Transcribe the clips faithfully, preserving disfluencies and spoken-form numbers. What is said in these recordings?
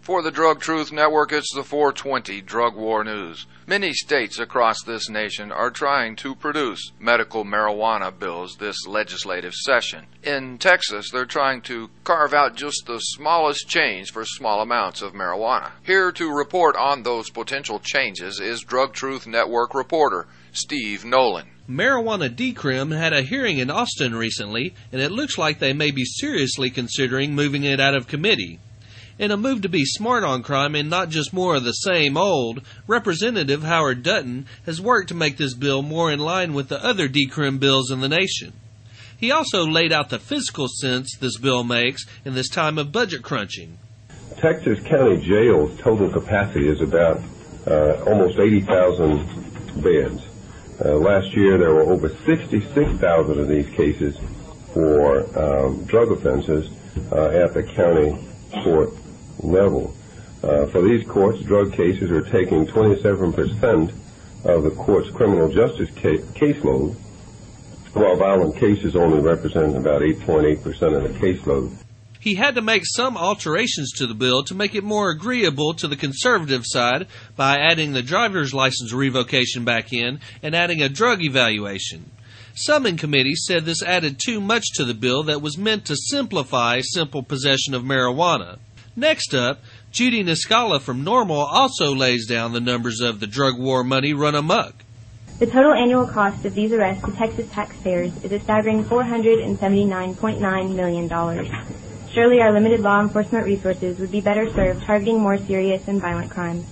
For the Drug Truth Network, it's the four twenty Drug War News. Many states across this nation are trying to produce medical marijuana bills this legislative session. In Texas, they're trying to carve out just the smallest change for small amounts of marijuana. Here to report on those potential changes is Drug Truth Network reporter Steve Nolan. Marijuana Decrim had a hearing in Austin recently, and it looks like they may be seriously considering moving it out of committee. In a move to be smart on crime and not just more of the same old, Representative Howard Dutton has worked to make this bill more in line with the other decrim bills in the nation. He also laid out the fiscal sense this bill makes in this time of budget crunching. Texas County Jail's total capacity is about uh, almost eighty thousand beds. Uh, last year there were over sixty-six thousand of these cases for um, drug offenses uh, at the county court level. Uh, for these courts, drug cases are taking twenty-seven percent of the court's criminal justice ca- caseload, while violent cases only represent about eight point eight percent of the caseload. He had to make some alterations to the bill to make it more agreeable to the conservative side by adding the driver's license revocation back in and adding a drug evaluation. Some in committee said this added too much to the bill that was meant to simplify simple possession of marijuana. Next up, Judy Niscala from Normal also lays down the numbers of the drug war money run amok. The total annual cost of these arrests to Texas taxpayers is a staggering four hundred seventy-nine point nine million dollars. Surely our limited law enforcement resources would be better served targeting more serious and violent crimes.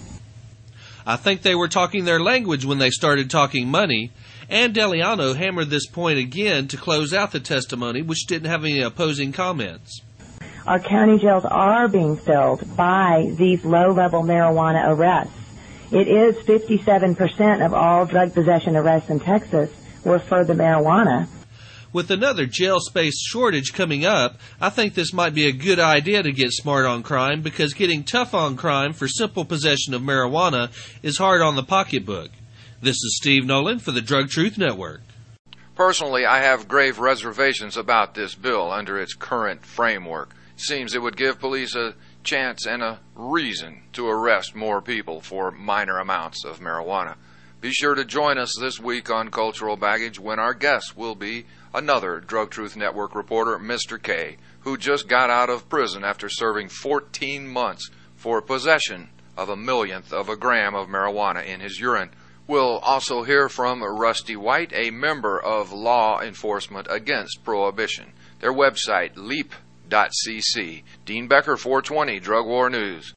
I think they were talking their language when they started talking money. Ann Deliano hammered this point again to close out the testimony, which didn't have any opposing comments. Our county jails are being filled by these low-level marijuana arrests. It is fifty-seven percent of all drug possession arrests in Texas were for the marijuana. With another jail space shortage coming up, I think this might be a good idea to get smart on crime, because getting tough on crime for simple possession of marijuana is hard on the pocketbook. This is Steve Nolan for the Drug Truth Network. Personally, I have grave reservations about this bill under its current framework. It seems it would give police a chance and a reason to arrest more people for minor amounts of marijuana. Be sure to join us this week on Cultural Baggage when our guest will be another Drug Truth Network reporter, Mister K, who just got out of prison after serving fourteen months for possession of a millionth of a gram of marijuana in his urine. We'll also hear from Rusty White, a member of Law Enforcement Against Prohibition. Their website, leap dot c c. Dean Becker, four twenty Drug War News.